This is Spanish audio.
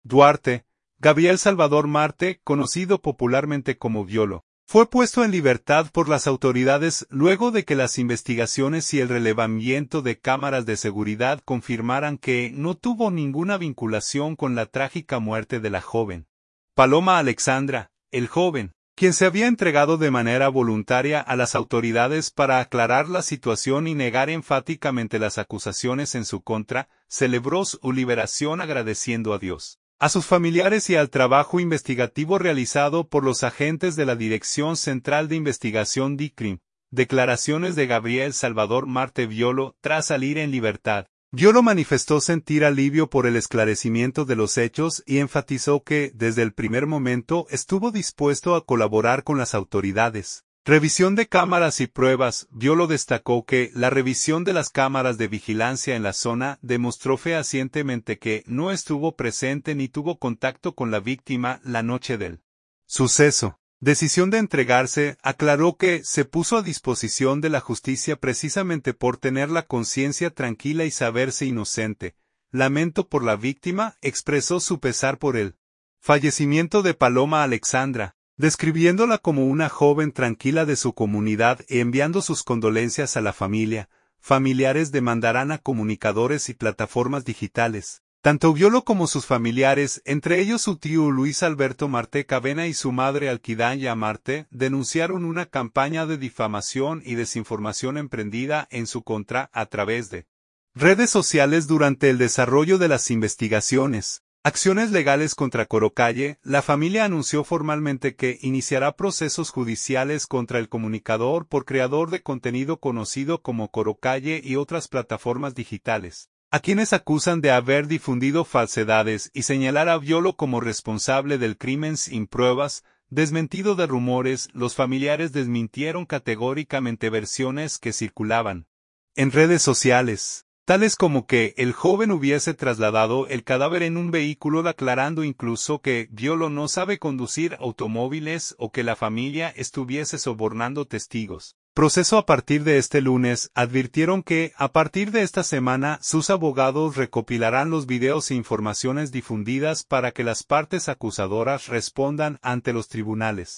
Duarte, Gabriel Salvador Marte, conocido popularmente como Violo, fue puesto en libertad por las autoridades luego de que las investigaciones y el relevamiento de cámaras de seguridad confirmaran que no tuvo ninguna vinculación con la trágica muerte de la joven Paloma Alexandra, el joven, quien se había entregado de manera voluntaria a las autoridades para aclarar la situación y negar enfáticamente las acusaciones en su contra, celebró su liberación agradeciendo a Dios, a sus familiares y al trabajo investigativo realizado por los agentes de la Dirección Central de Investigación DICRIM. Declaraciones de Gabriel Salvador Marte Violo tras salir en libertad. Violo manifestó sentir alivio por el esclarecimiento de los hechos y enfatizó que, desde el primer momento, estuvo dispuesto a colaborar con las autoridades. Revisión de cámaras y pruebas. Violo destacó que la revisión de las cámaras de vigilancia en la zona demostró fehacientemente que no estuvo presente ni tuvo contacto con la víctima la noche del suceso. Decisión de entregarse. Aclaró que se puso a disposición de la justicia precisamente por tener la conciencia tranquila y saberse inocente. Lamento por la víctima, expresó su pesar por el fallecimiento de Paloma Alexandra, describiéndola como una joven tranquila de su comunidad y enviando sus condolencias a la familia. Familiares demandarán a comunicadores y plataformas digitales. Tanto Violo como sus familiares, entre ellos su tío Luis Alberto Marte Cavena y su madre Alquidanya Marte, denunciaron una campaña de difamación y desinformación emprendida en su contra a través de redes sociales durante el desarrollo de las investigaciones. Acciones legales contra Corocalle. La familia anunció formalmente que iniciará procesos judiciales contra el comunicador por creador de contenido conocido como Corocalle y otras plataformas digitales, a quienes acusan de haber difundido falsedades y señalar a Violo como responsable del crimen sin pruebas. Desmentido de rumores, los familiares desmintieron categóricamente versiones que circulaban en redes sociales, tales como que el joven hubiese trasladado el cadáver en un vehículo, aclarando incluso que Violo no sabe conducir automóviles o que la familia estuviese sobornando testigos. Proceso a partir de este lunes. Advirtieron que, a partir de esta semana, sus abogados recopilarán los videos e informaciones difundidas para que las partes acusadoras respondan ante los tribunales.